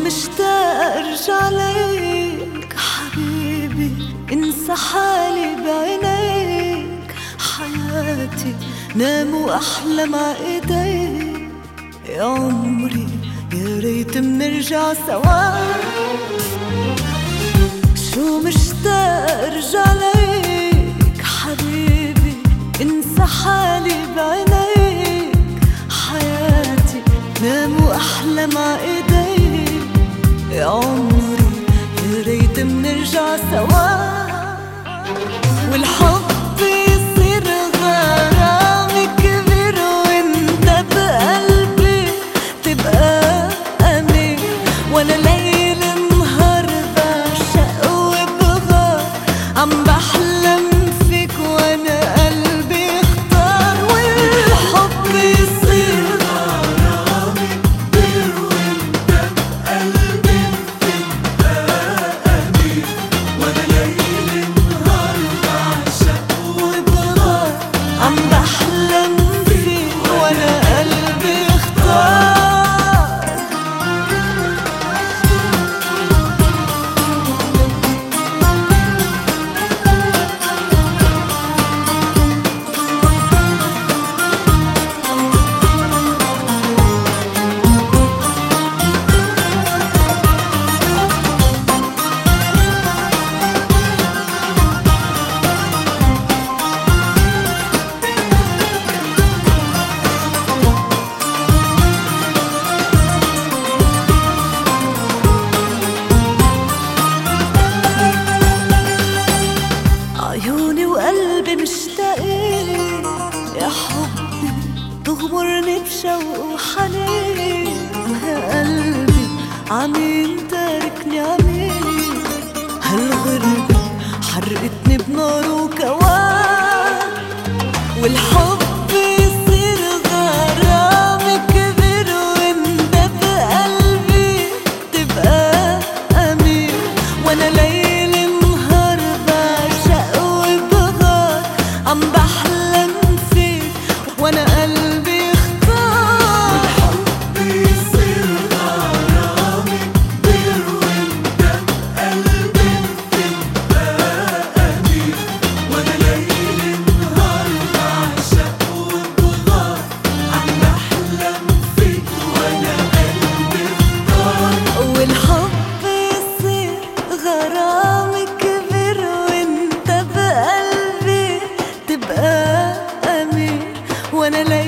مشتاق ارجع ليك حبيبي، انسى حالي بعينيك. حياتي نام واحلم ع ايديك. يا عمري يا ريت منرجع سوا. شو مشتاق ارجع ليك حبيبي، انسى حالي بعينيك. حياتي نام واحلم ع ايديك. يا عمري يا ريت منرجع سوا. والحب يصير غرام كبير وانت بقلبي تبقى امين. وانا ليل نهار بعشق وبغار، عم بحلم فيك وانا قلبي اختار. والحب يصير غرام كبير وانت بقلبي تبقى امين. وانا ليل نهار بعشق وبغار، عم بحلم فيك وانا قلبي اختار. عيوني وقلبي مشتاقين يا حبي، تغمرني بشوق وحنين. يا قلبي عمين تاركني عمين، هالغربة حرقتني بنار وكوان. والحب يصير غرام كبير وانت بقلبي تبقى امين. وانا ليل نهار بعشق وبغار، عم بحلم فيك وانا قلبي اختار. والحب يصير غرام كبير وانت بقلبي تبقى امين. وانا ليل نهار بعشق وبغار، عم بحلم فيك وانا قلبي اختار. والحب يصير غرام كبير وانت بقلبي تبقى امين. وانا